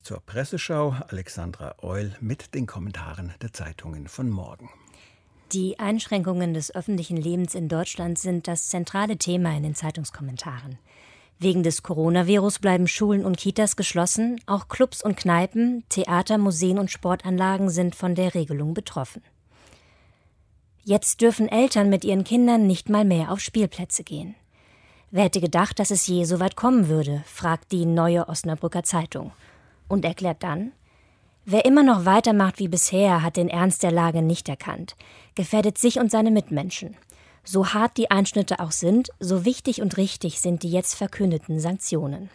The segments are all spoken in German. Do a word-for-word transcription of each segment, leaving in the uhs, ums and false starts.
Zur Presseschau Alexandra Eul mit den Kommentaren der Zeitungen von morgen. Die Einschränkungen des öffentlichen Lebens in Deutschland sind das zentrale Thema in den Zeitungskommentaren. Wegen des Coronavirus bleiben Schulen und Kitas geschlossen, auch Clubs und Kneipen, Theater, Museen und Sportanlagen sind von der Regelung betroffen. Jetzt dürfen Eltern mit ihren Kindern nicht mal mehr auf Spielplätze gehen. Wer hätte gedacht, dass es je so weit kommen würde, fragt die Neue Osnabrücker Zeitung und erklärt dann: Wer immer noch weitermacht wie bisher, hat den Ernst der Lage nicht erkannt, gefährdet sich und seine Mitmenschen. So hart die Einschnitte auch sind, so wichtig und richtig sind die jetzt verkündeten Sanktionen.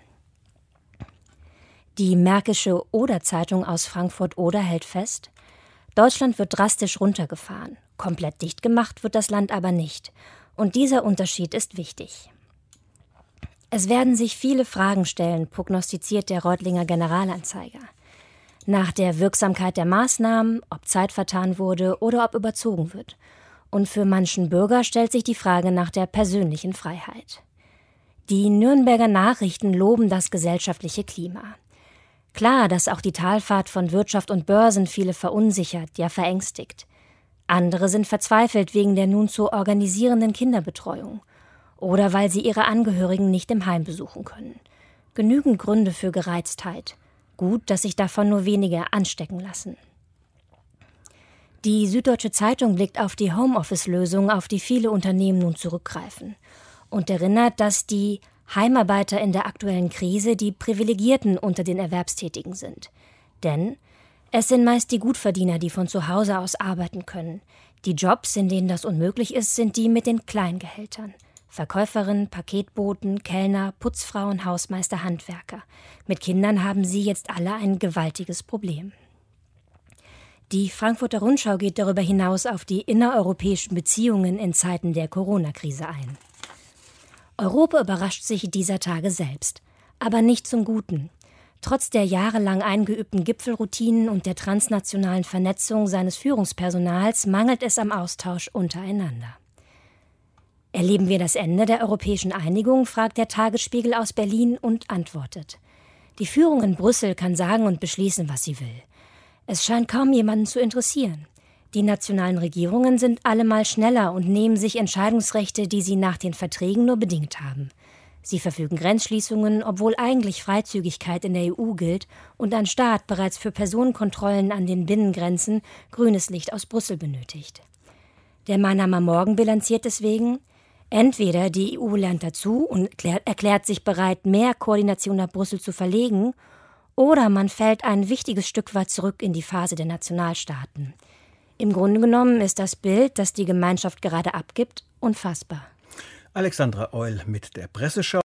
Die Märkische Oder-Zeitung aus Frankfurt-Oder hält fest: Deutschland wird drastisch runtergefahren. Komplett dicht gemacht wird das Land aber nicht. Und dieser Unterschied ist wichtig. Es werden sich viele Fragen stellen, prognostiziert der Reutlinger Generalanzeiger. Nach der Wirksamkeit der Maßnahmen, ob Zeit vertan wurde oder ob überzogen wird. Und für manchen Bürger stellt sich die Frage nach der persönlichen Freiheit. Die Nürnberger Nachrichten loben das gesellschaftliche Klima. Klar, dass auch die Talfahrt von Wirtschaft und Börsen viele verunsichert, ja verängstigt. Andere sind verzweifelt wegen der nun zu organisierenden Kinderbetreuung oder weil sie ihre Angehörigen nicht im Heim besuchen können. Genügend Gründe für Gereiztheit. Gut, dass sich davon nur wenige anstecken lassen. Die Süddeutsche Zeitung blickt auf die Homeoffice-Lösung, auf die viele Unternehmen nun zurückgreifen und erinnert, dass die Heimarbeiter in der aktuellen Krise die Privilegierten unter den Erwerbstätigen sind. Denn es sind meist die Gutverdiener, die von zu Hause aus arbeiten können. Die Jobs, in denen das unmöglich ist, sind die mit den Kleingehältern. Verkäuferinnen, Paketboten, Kellner, Putzfrauen, Hausmeister, Handwerker. Mit Kindern haben sie jetzt alle ein gewaltiges Problem. Die Frankfurter Rundschau geht darüber hinaus auf die innereuropäischen Beziehungen in Zeiten der Corona-Krise ein. Europa überrascht sich dieser Tage selbst, aber nicht zum Guten. Trotz der jahrelang eingeübten Gipfelroutinen und der transnationalen Vernetzung seines Führungspersonals mangelt es am Austausch untereinander. Erleben wir das Ende der europäischen Einigung, fragt der Tagesspiegel aus Berlin und antwortet: Die Führung in Brüssel kann sagen und beschließen, was sie will. Es scheint kaum jemanden zu interessieren. Die nationalen Regierungen sind allemal schneller und nehmen sich Entscheidungsrechte, die sie nach den Verträgen nur bedingt haben. Sie verfügen Grenzschließungen, obwohl eigentlich Freizügigkeit in der E U gilt und ein Staat bereits für Personenkontrollen an den Binnengrenzen grünes Licht aus Brüssel benötigt. Der Mannheimer Morgen bilanziert deswegen: Entweder die E U lernt dazu und erklärt sich bereit, mehr Koordination nach Brüssel zu verlegen, oder man fällt ein wichtiges Stück weit zurück in die Phase der Nationalstaaten. Im Grunde genommen ist das Bild, das die Gemeinschaft gerade abgibt, unfassbar. Alexandra Eul mit der Presseschau.